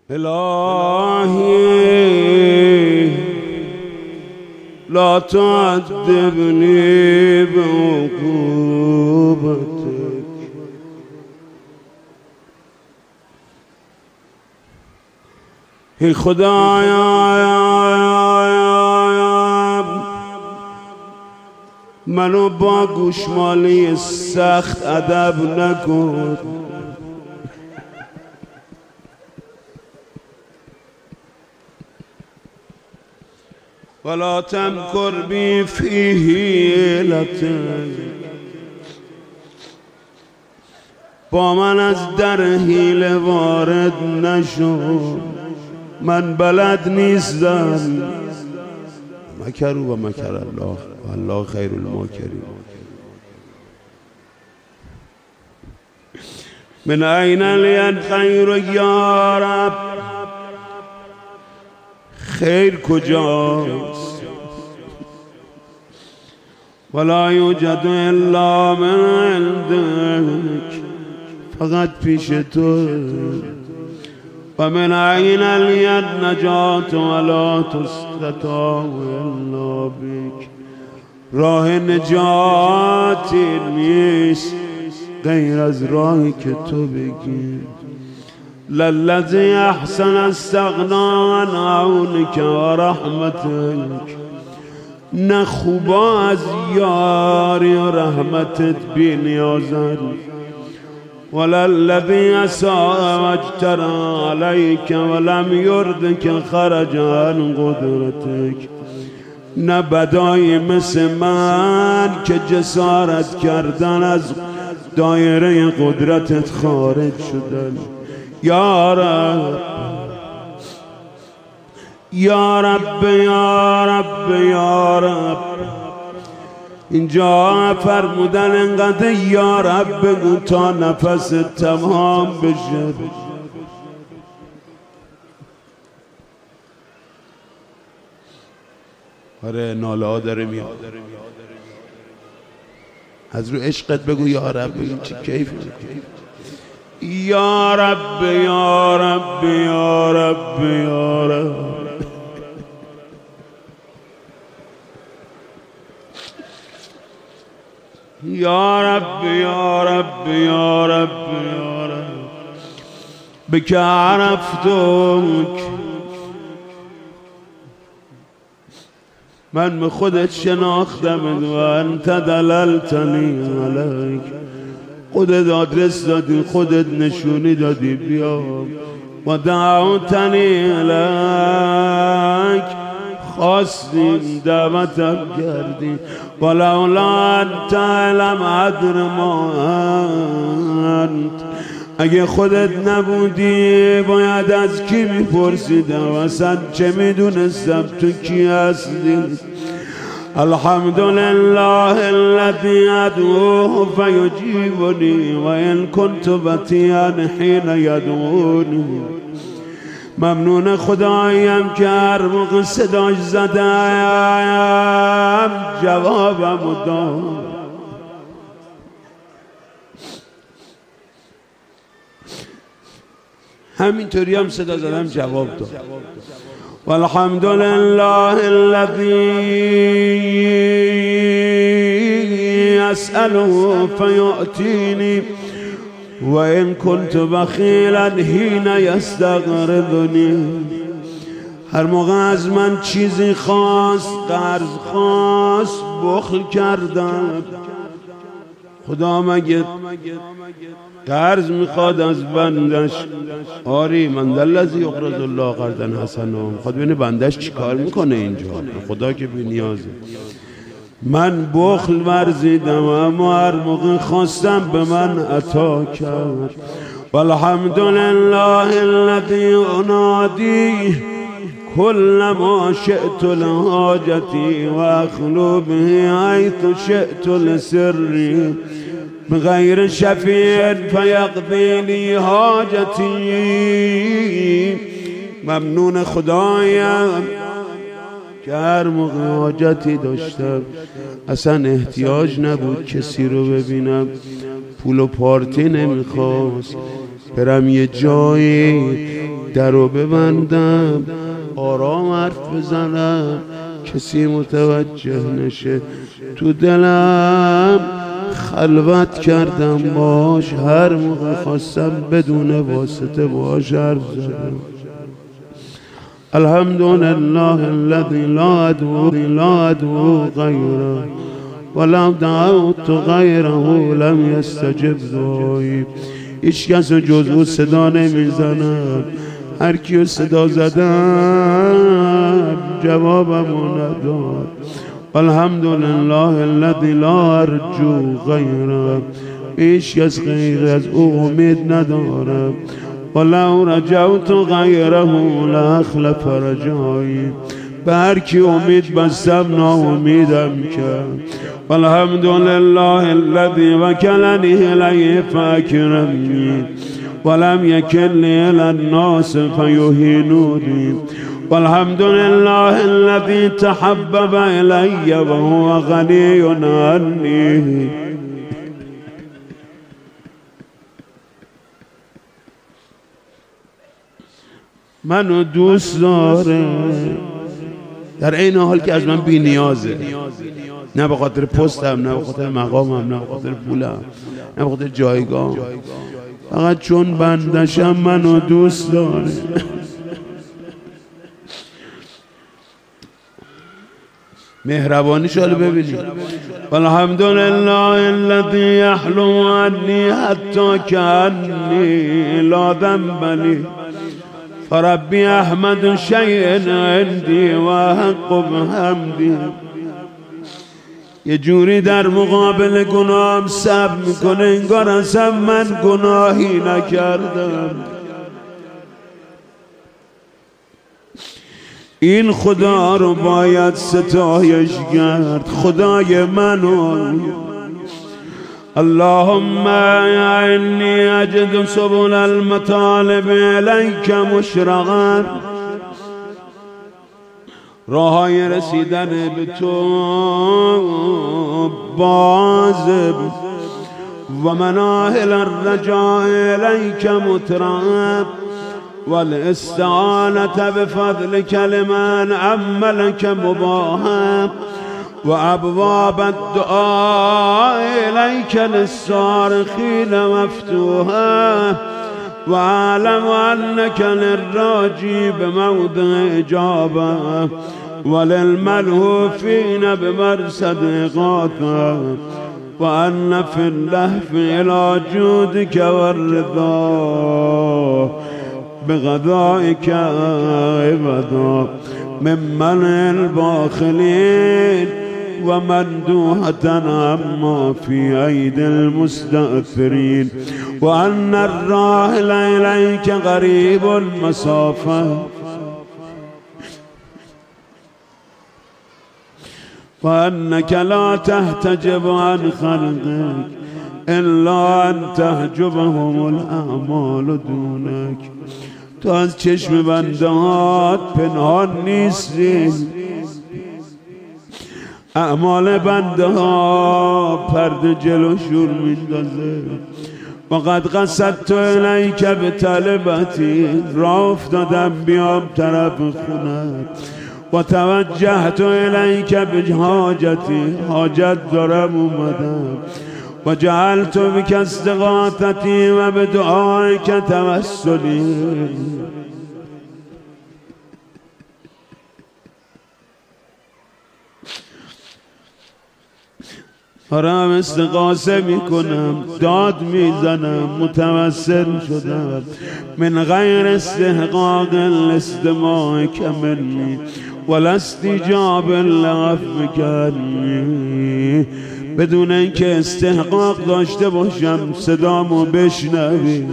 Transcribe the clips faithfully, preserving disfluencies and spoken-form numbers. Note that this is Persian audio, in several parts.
الهی لا تعذبني بعقوبتك ای خدایا منو با گوشمالی سخت ادب نکن ولا تمکر بی فی حیلتک با من از در حیله وارد نشو من بلد نیستم مکروا و مکر الله و الله خیر الماکرین من این الید خیر یا رب خیر کجاست ولا یوجد الا من عندک فقط پیش تو و من این الید نجات ولا تستطاع الا بک راه نجاتی نیست غیر از راهی که تو بگی للذی احسن استغنا عن عونک و رحمتک نه خوبا از یاری و رحمتت بی نیازن وللذی اساء واجترا علیک ولم یردک خرج عن قدرتک نه بدایی مثل من که جسارت کردن از دایره قدرتت خارج شدن یا رب یا رب یا رب یا رب اینجا فرمودن انقدر یا رب بگو تا نفس تمام بشه آره ناله ها داره میاد از رو عشقت بگو یا رب این چی کیف یا رب یا رب یا رب یا رب یا رب یا رب یا رب یا رب بک عرفتک من به خودت شناختم و انت دللتنی علیک خودت آدرس دادی خودت نشونی دادی بیا و دعوتنی علیک خواستیم دعوتم کردی ولولا انت علم عدر ما انت اگه خودت نبودی باید از کی میپرسیدم اصلا چه میدونستم تو کی هستی الحمدلله الذي ادعوه فيجيبني وان كنت بطيئا حين يدعوني ممنون خدایم که هر موقع صداش زدم جوابم داد همینطوری هم صدا زدم جواب داد والحمد لله الذي اسأله فيؤتيني وإن كنت بخيلا حين يستغرضني هر موقع از من چیزی خواست قرض خواست بخل کردم خدا مگه قرض میخواد از بندش آری من الذی یقرض الله قرضا حسنا خود ببینه بندش چیکار میکنه اینجا خدا که بی نیازه من بخل ورزیدم اما هر موقع خواستم به من عطا کرد والحمد لله الذی انادی كل ما شئت لحاجتي واخلو به حيث شئت لسري بغير شفيع فيقضي لي حاجتي ممنون خدایم که هر موقع حاجتی داشتم اصلا احتیاج نبود کسی رو ببینم پول و پارتی نمیخواست برم یه جایی در رو ببندم آرام حرف بزنم کسی متوجه نشه. تو دلم خلوت کردم باش، هر موقع خواستم بدون واسطه باش حرف زدم. الحمدلله الذی لا ادعو لا ادعو غیره ولو دعوت غیره لم یستجب دعایی. هیچ کس جز او صدا نمیزنم، هر کیو صدا زدم جوابمو نداد. الحمدلله الذی لا ارجو غیره، هیچ کس غیر از او امید ندارم. ولو رجوت غیره لاخلف رجایی، به هر کی امید بستم ناامیدم کرد. والحمدلله الذی وکلنی الیه فاکرمنی ولم یکلنی الی الناس فیهینونی. والحمدلله الذی تحبب الی وهو غنی عنی. منو دوست داره در این حال که از من بی نیازه، نه به خاطر پستم، نه به خاطر مقامم، نه به خاطر پولم، نه به خاطر جایگاهم، فقط چون بندشم منو دوست داره. مهربانیش رو ببینید. والحمدلله الذی یحلو عنی حتی کأنی لا ذنب لی فربی احمد شیء عندی و حق بحمدی. یه جوری در مقابل گناهم صبر میکنه انگار اصلا من گناهی نکردم. این خدا رو باید ستایش کرد، خدای منو. اللهم انی اجد سبل المطالب الیک مشرقا، راهای رسیدن به تو باز، و مناهل الرجاء الیک متراب، والاستعانة بفضلك لمن عملك مباهم، و ابواب الدعاء الیک للصارخین مفتوحة، و اعلم انک للراجی بموضع اجابه، وللملهوفین بمرصد اغاثة، و ان فی اللهف الى جودک والرضا بغذائك عبدا ممن الباخلين، ومندوحة عما في أيدي المستأثرين، وأن الراحل إليك غريب المسافة، وأنك لا تحتجب عن خلقك إلا أن تحجبهم الأعمال دونك. تو از چشم بندهات پنهان نیستی، اعمال بنده ها پرده جلوشون میندازه. وقد قصدت الیک بطلبتی، راه افتادم بیام طرف خونت. و توجهت الیک بحاجتی، حاجت دارم اومدم. و جعلت بک استغاثتی و بدعایک توسلی، دارم استغاثه میکنم، داد میزنم، متوسل شدم. من غیر استحقاق الاستماع منی ولا استجاب العفو کنی، بدون اینکه استحقاق داشته باشم صدامو بشنوی،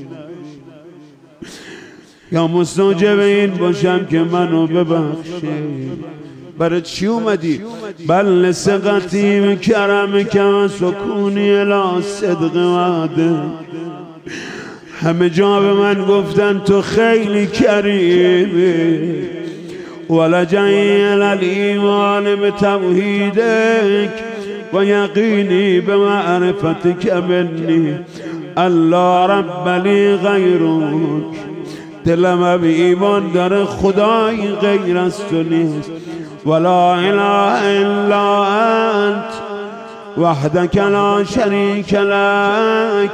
یا مستوجب این باشم که منو ببخشی. برای چی اومدی؟ بل لثقتی بکرمک و سکونی الی صدق وعده. همه جا به من گفتن تو خیلی کریمی، ولجعی الی الایمان بتوحیدک و یقینی بمعرفتک منی. الله رب لی غیرک، دلم به ایمان داره خدایی غیر از تو نیست. ولا اله الا انت وحدك لا شريك لك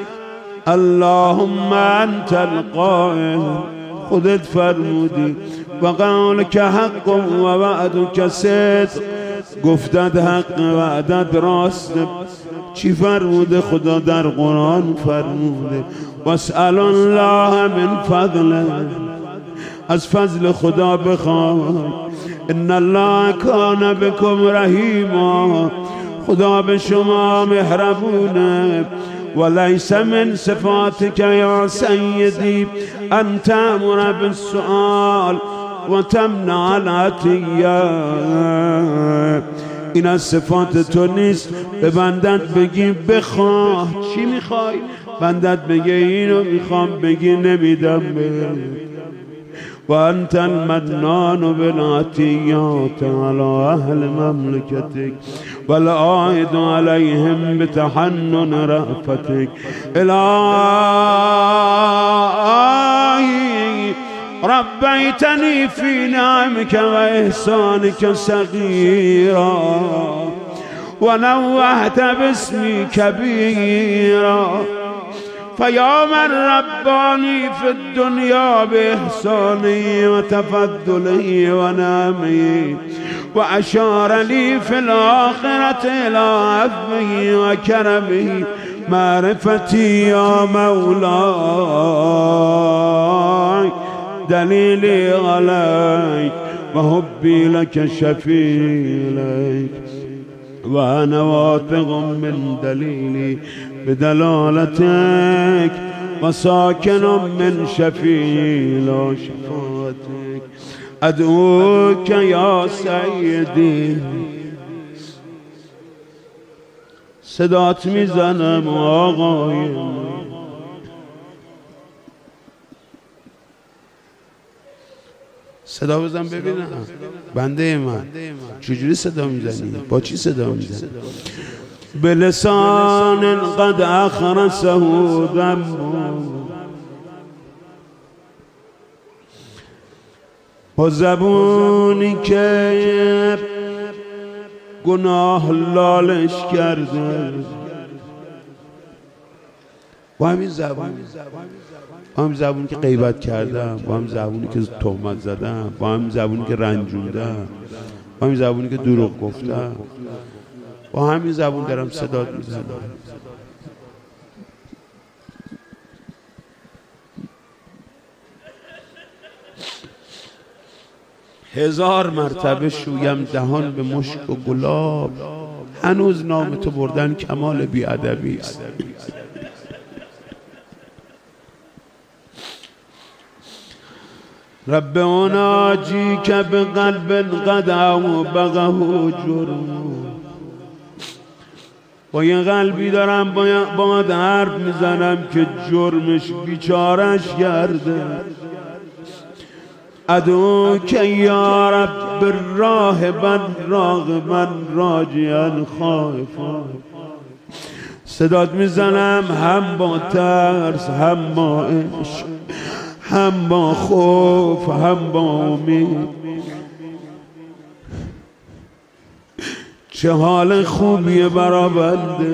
اللهم انت القائل. خودت فرمودی و قولک حق و وعدک صدق، گفتت حق وعدت راست. چی فرموده خدا در قرآن؟ فرموده واسأل الله من فضله، از فضل خدا بخواه. ان الله کان بکم رحیما، خدا به شما مهربونه. وليس من صفاتك يا سيدي أن تأمر بالسؤال وتمنع العطية. این از صفات تو نیست به بندت بگی بخواه. چی میخوای؟ بندت بگی اینو میخوام، بگی نمیدم بگی. و انت المنان بالعطیات على اهل مملکتک والعائد علیهم بتحنن رأفتک. الهی ربیتنی فی نعمک و احسانک صغیرا و نوحت باسمی کبیرا. فیا من ربانی فی الدنیا باحسانی و تفضلی و نعمی و اشار لی فی الاخرة الی عفوی و کرمی معرفتی یا مولای دلیلی علیک و حبی لک شفیلک و انا واثق من دلیلی بدلالتك وساكن من شفيع شفاعتك. أدعوك يا سيدي. صدات میزنم آقای صدا بزن ببینم بنده من چجوری صدا میزنی؟ با چی صدا میزنی؟ بلسان قد اخرسه ذنب، با زبونی که گناه لالش کرده. با همین زبون، با همین زبونی که غیبت کردم، با همین زبونی که تهمت زدم، با همین زبونی که رنجوندم، با همین زبونی که دروغ گفتم، با همین زبون دارم صدات میزنم. هزار مرتبه شویم دهان به مشک و گلاب، هنوز نام تو بردن کمال بیادبی است. رب اناجیک بقلب قد اوبقه جرم. با یه قلبی دارم با حرف میزنم که جرمش بیچارش کرده. ادعوک یا رب راهبا راغبا راجیا خائفا. صدات میزنم هم با ترس، هم با عشق، هم با خوف، هم با امید. چه حال خوبیه برا بنده.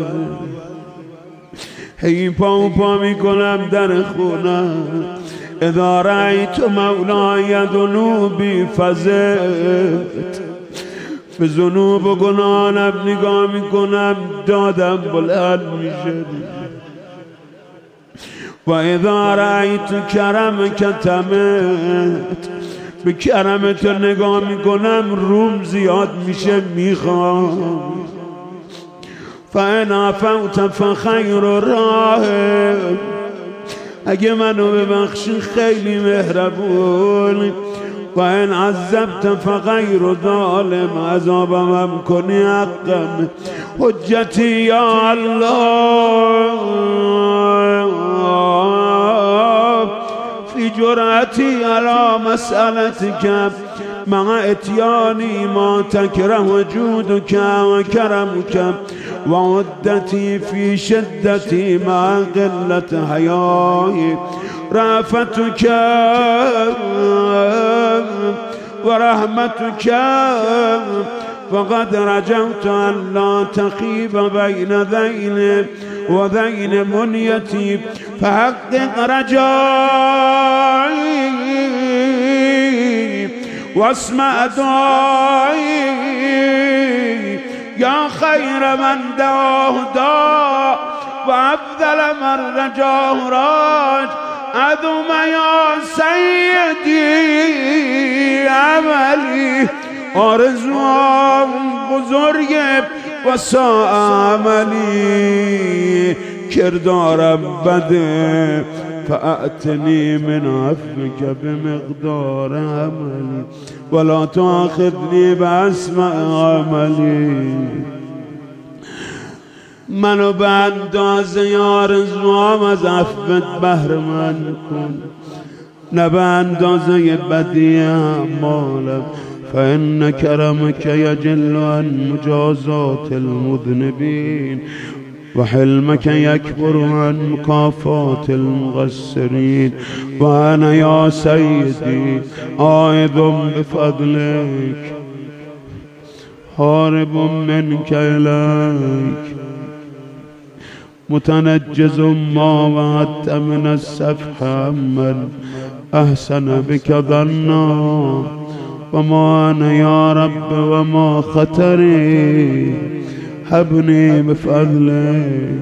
هی پا و پا میکنم در خونم. اذا رأیت مولای ذنوبی فزعت. به ذنوب و گناهانم نگاه میکنم دادم بلند میشه. و اذا رأیت کرمک تمت. به کرمت نگاه میکنم روم زیاد میشه میخوام. فان عفوت فخیر الراحم. اگه منو ببخشی خیلی مهربون. و ان عذبت فغیر ظالم. عذابم هم کنی حقم. حجتی یا الله فی جرأتی علی مسألتک مع اتیانی ما تکره جودک و کرمک و عدتی فی شدتی مع قلت حیایی رأفتك ورحمتك فقد رجوت أن لا تخيب بين ذيل وذين منيتي فحقق رجائي واسمع دعائي يا خير من دعاه داع وأفضل من رجاه راج عظم يا سيدي عملي آرزوام بزرگ و سا عملی کردارم بده فأتنی من عفوك بمقدار عملی ولا تأخذنی بأسمع عملی منو به اندازه آرزوام از عفوت بهره‌مند کن نه به اندازه بدی اعمالم فإن كرمك يجل عن مجازات المذنبين وحلمك يكبر عن مكافات المقصرين وأنا يا سيدي عائد بفضلك هارب منك إليك متنجز ما وعدت من السفح عمن أحسن بك ظنا وما أنا يا رب وما خطري هبني بفضلك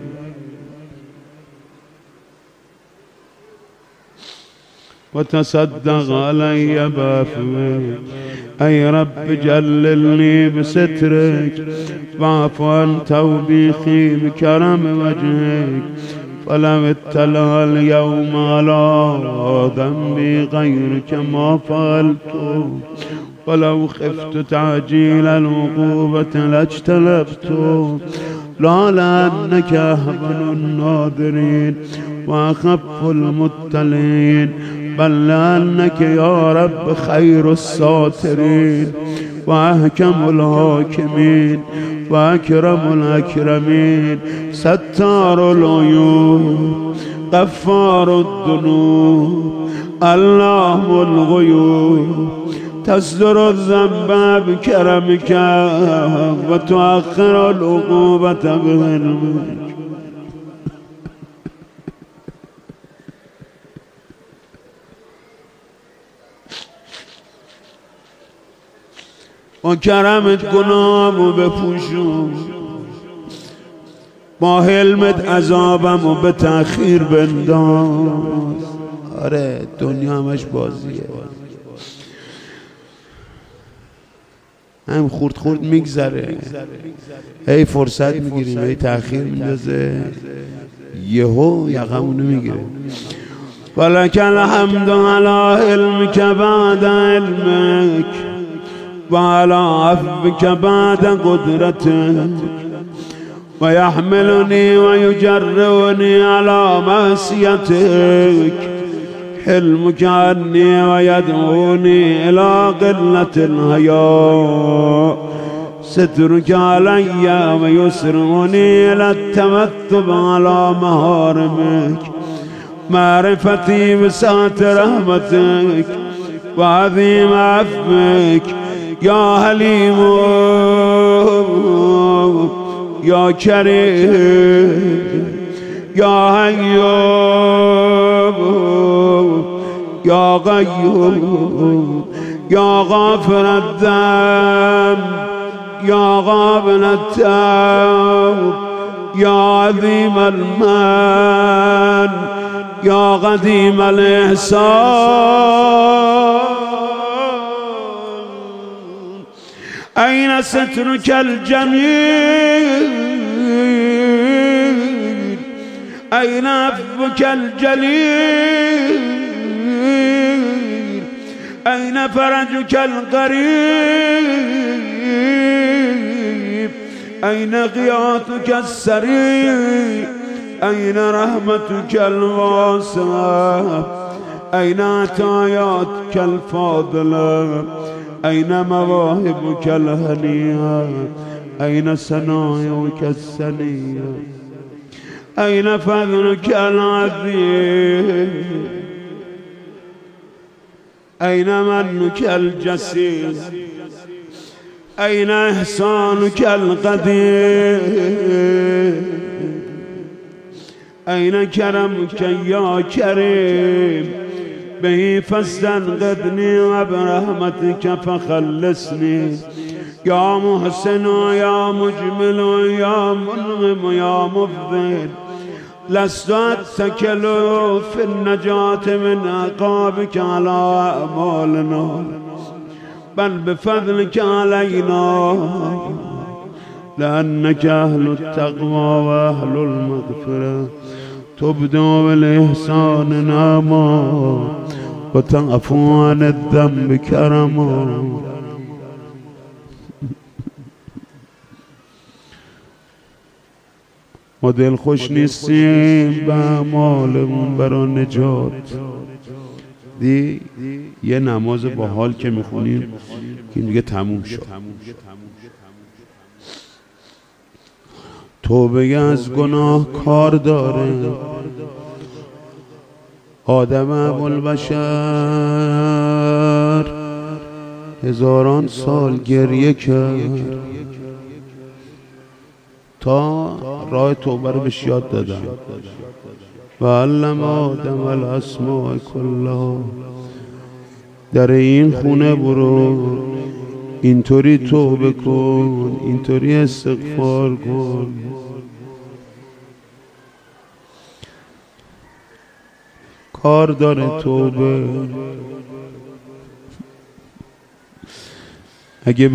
وتصدق علي بعفوك أي رب جللني بسترك واعف عن توبيخي بكرم وجهك فلم اطلع اليوم على ذنبي غيرك ما فعلت ولو خفت تعجيل العقوبة لاجتنبت لا لأنك أهون الناظرين وأخف المطلعين بل لأنك يا رب خير الساترين وأحكم الحاكمين وأكرم الأكرمين ستار العيوب غفار الذنوب علام الغيوب تصدر الذنب بكرمك وتؤخر العقوبة بحلمك و کرمت گناهمو بپوشون با حلمت عذابمو به تأخیر بنداز. آره دنیا همش بازیه، هم خورد خورد میگذره، هی فرصت میگیریم هی تأخیر میندازه، یهو یقمونو میگیره. ولک الحمد علی علمک بعد علمک و علی عفوک بعد قدرتک و یحملنی و یجرونی علی معصیتک حلمک عنی و یدعونی الی قلة الحیا سترک علی و یسرونی الی التمتع علی محارمک معرفتی بسعة رحمتک و عظیم عفوک یا حلیم یا کریم یا حیوم یا قیوم یا غافر الذنب یا قابل التوب یا عظیم المن یا قدیم الاحسان أين سترك الجميل أين عفوك الجليل أين فرجك القريب أين غياثك السريع أين رحمتك الواسعة أين عطاياتك الفاضلة أين مواهبك الهنية أين صنائعك السنية أين فضلك العظيم أين منك الجسيم أين إحسانك القديم أين كرمك يا كريم به فاستنقذني وبرحمتك فخلصني يا محسن يا مجمل يا منعم يا مفضل لست أتكل في النجاة من عقابك على أعمالنا بل بفضلك علينا لأنك أهل التقوى وأهل المغفرة تبدو بالإحسان نعما وتعفو عن الذنب كرما. ما دل خوش نیستیم به اعمالمون برای نجات. دی یه نماز با حال که میخونیم که دیگه تموم شد. توبه از گناه کار داره. آدم ابوالبشر هزاران سال گریه کرد تا راه توبه رو بهش یاد دادن. و علم آدم الاسماء کلها. در این خونه برو، اینطوری توبه کن، اینطوری استغفار کن. کار داره توبه. اگه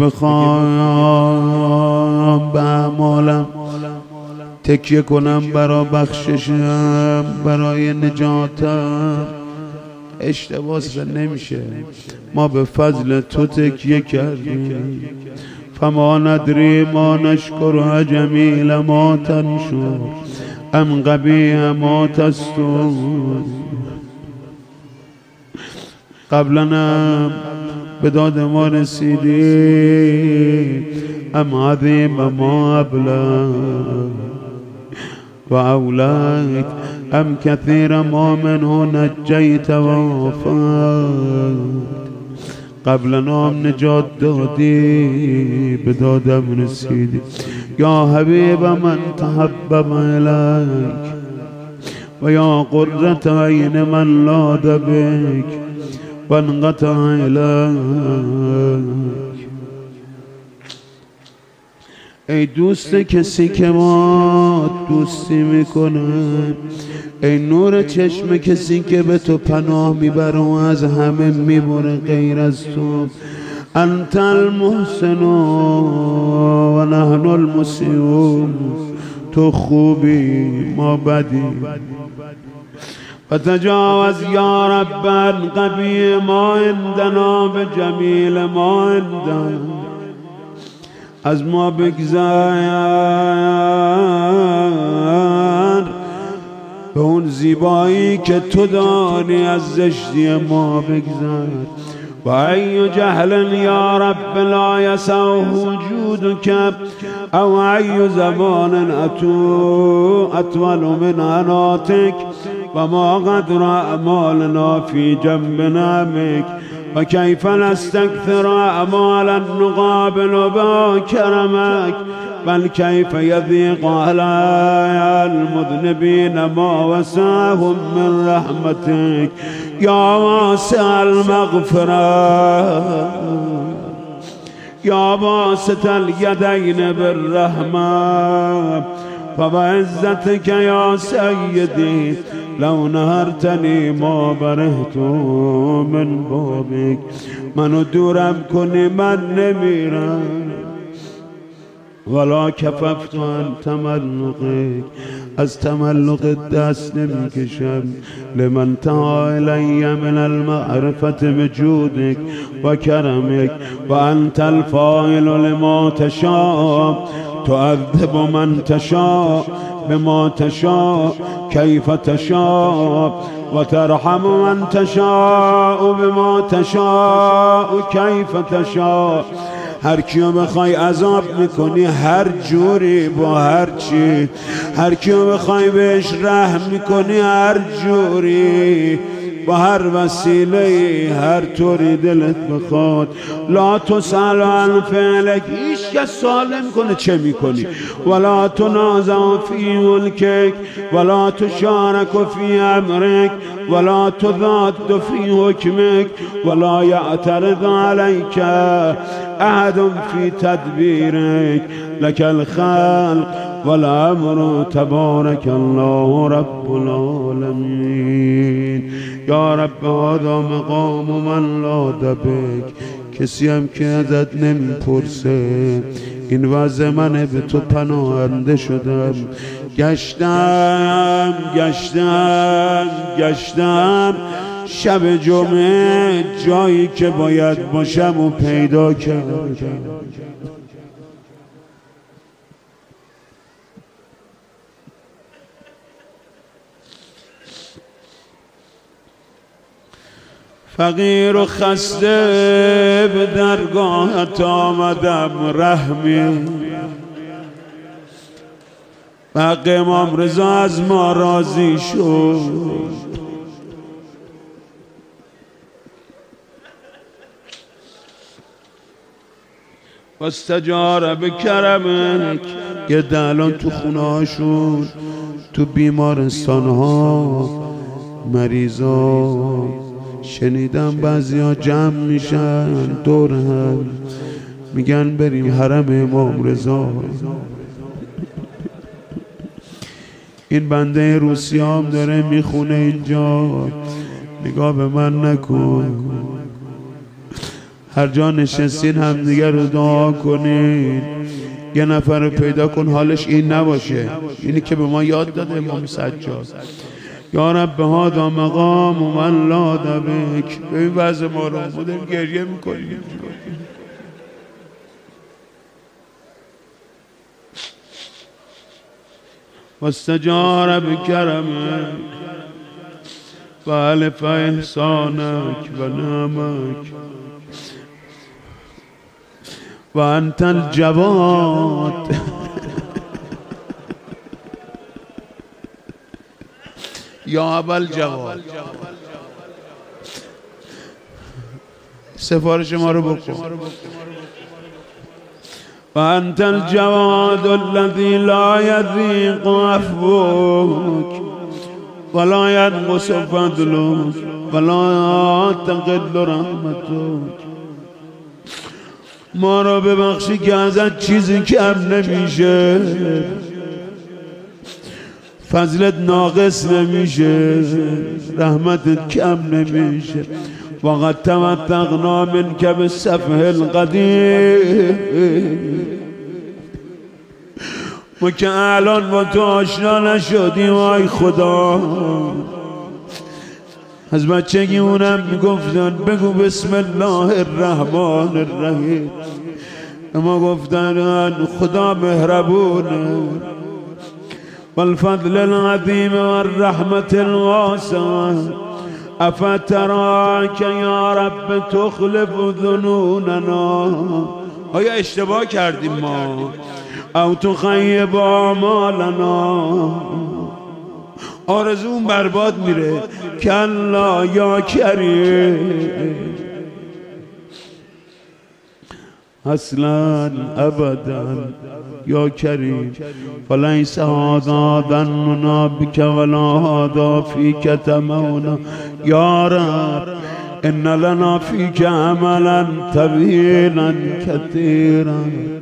بخوام به اعمالم تکیه کنم برای بخششم، برای نجاتم، اشتباه نمیشه. ما به فضل تو تکیه کردیم. فما ندری ما نشکر جمیل ما تنشر ام قبیح ما تستر. قبلنم به داد ما رسیدی ام عظیم ما ابلغ و اولیت ام کثیر ما منه نجیت و آفت. قبلنا هم نجات دادی به دادم رسیدی. یا حبیب من تحبب الیک و یا قرة عین من لاد بک و انقطع الیک. ای دوست کسی که ما دوستی میکنه، ای نور چشم کسی که به تو پناه میبره و از همه میبره غیر از تو. انت المحسن و نحن المسیئون. تو خوبی ما بدی. و تجاوز یا رب عن قبیح ما عندنا به جمیل ما عندنا. از ما بگذر به اون زیبایی که تو دانی، از زشتی ما بگذر. و ای جهل یا رب لا یسعه وجودک او ای زمان اتو اطول من عناتک و ما قدر اعمالنا فی جنب نعمک و کیف نستکثر اعمالا نقابل با کرمک بل کیف یضیق علی المذنبین ما وسعهم من رحمتک یا واسع المغفرة یا باسط الیدین بالرحمة فبعزتك یا سیدی لو نهرتنی ما برهت من بابک. منو دورم کنی من نمیرم ولا کففت عن تملقک. از تملق دست نمیکشم. لمن تعا الی من المعرفة بجودک و کرمک و انت الفاعل لما تشاء تعذب من تشاء بما تشاء كيف تشاء و ترحم من تشاء بما تشاء كيف تشاء. هر کیو بخوای عذاب میکنی هر جوری با هر چی، هر کیو بخوای بهش رحم میکنی هر جوری با هر وسیله، هر طوری دلت بخواد. لا تسأل عن فعلک، هیچ کس سوال نمیکنه چه میکنی. ولا تنازع فی ملکک ولا تشارک فی امرک ولا تضاد فی حکمک ولا یعترض علیک احد فی تدبیرک لک الخلق والامر تبارک الله رب العالمین. یا رب هذا مقام من لا دبک، کسی هم که ازت نمیپرسه. این وضع منه، به تو پناهنده شدم. گشتم گشتم گشتم شب جمعه جایی که باید باشم و پیدا کردم. فقیر و خسته به درگاهت آمدم، رحمی حق امام رضا از ما راضی شد. واستجار بکرمک، یه الان تو خونه هاشون، تو بیمارستان ها، مریضا شنیدم بعضی ها جمع میشن دور هم میگن بریم حرم امام رضا. این بنده روسیه هم داره میخونه اینجا، نگاه به من نکن. هر جا نشستین هم دیگر رو دعا کنین. یه نفر رو پیدا کن حالش این نباشه، اینی که به ما یاد داده امام سجاد. یا رب هذا مقام من لا دبک. به این وضع ما رو بودیم گریه میکنیم. واستجار بکرمک و الف احسانک و نعمک و انت الجواد. یا ابل جواد، سفارش ما رو بکن. و انت الجواد الذی لا یضیق عفوک ولا ینقص فضلک ولا تقل رحمتک. ما رو ببخشی که ازت چیزی کم نمیشه، فضلت ناقص نمیشه، رحمتت کم نمیشه. وقد توثقنا منك بالسفه القدیم. ما که الان با تو آشنا نشدیم ای خدا. از بچگیمونم میگفتن بگو بسم الله الرحمن الرحیم. ما گفتن خدا مهربونه. والفضل العظیم والرحمة الواسعة افتراک یا رب تخلف ظنوننا. آیا اشتباه کردیم ما؟ او تخیب اعمالنا. آرزون برباد میره. کلا یا کریم، اصلا ابدا یا کریم. فلیس هذا ظننا بک ولا هذا فیک طمعنا. یا رب ان لنا فیک عملا طویلا کثیرا.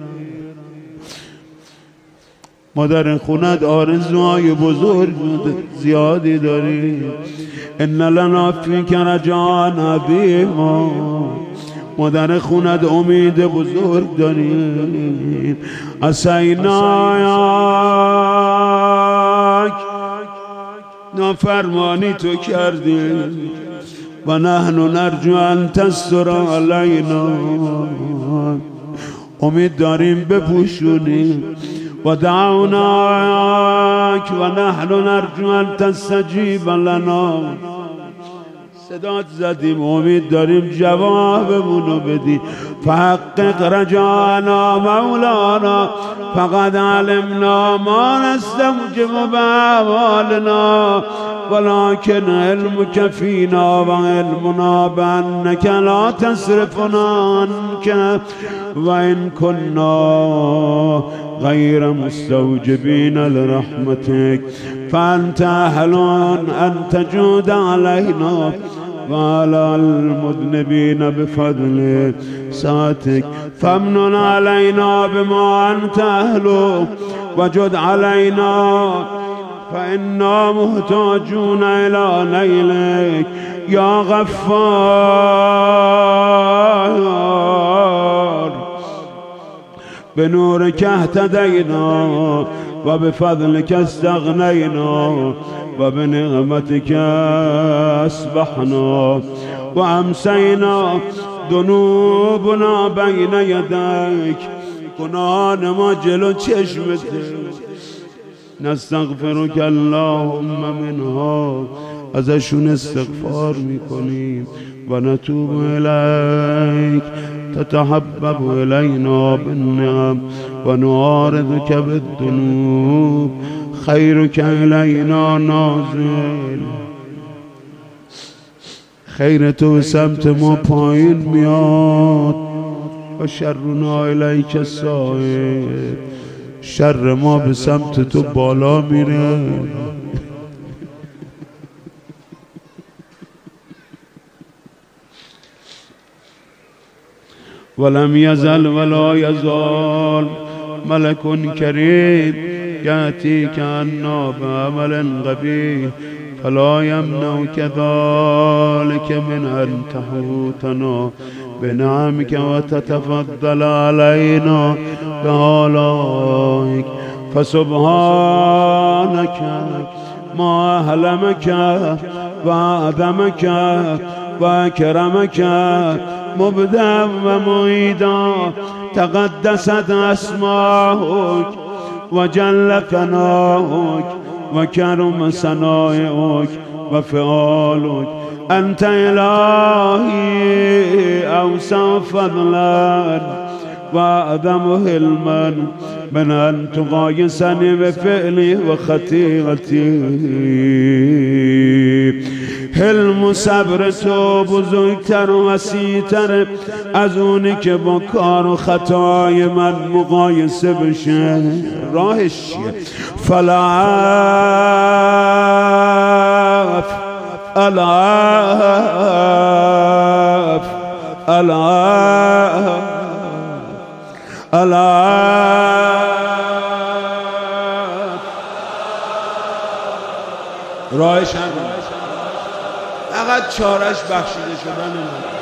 ما در خونت آرزوهای بزرگ زیادی داریم. ان لنا فیک رجاء عظیما. ما در خونت امید بزرگ داریم. عصیناک، نافرمانی تو کردیم. و نحن نرجو ان تستر علینا. امید داریم بپوشونیم. و دعوناک و نحن نرجو ان تستجیب لنا. صدات زدیم امید داریم جوابمونو بدی فحقق رجانا مولانا فقد علمنا ما نستوجب بأعمالنا ولكن علمك فينا وعلمنا بأنك لا تصرفنا عنك وإن كنا غير مستوجبين لرحمتك فأنت أهل أن تجود علينا وعلى المذنبين بفضل ساتك فامنن علينا بما أنت أهله وجد علينا فإنا محتاجون إلى نيلك يا غفار بنورك اهتدينا وبفضلك استغنينا وبنعمتك أصبحنا وأمسينا ذنوبنا بين يديك گناهان ما جلو چشمت نستغفرك اللهم منها ازشون استغفار میکنیم و نتوب الیک تتحبب الینا بالنعم و نعارضك بالذنوب خیرک الینا نازل خیر تو به سمت ما پایین میاد و شرنا الیک سائر شر ما به سمت تو بالا میره ولم يزل ولا يزال ملك كريم يأتيك عنا بعمل قبيح فلا يمنعك ذلك من أن تحوطنا بنعمك وتتفضل علينا بآلائك فسبحانك ما أهلمك وأعظمك وأكرمك مبدأ ومعيدا تقدست أسماؤك وجل ثناؤك وكرم ثنائك وفعالك أنت إلهي أوسع فضلا وأعظم حلما من أن تقايسني بفعلي وخطيئتي حلم صبر تو بزرگتر و وسیع‌تر از اونی که با کار و خطای من مقایسه بشه راهش چیه فالعف العف العف العف راهش هم فقط چارش بخشیده شدن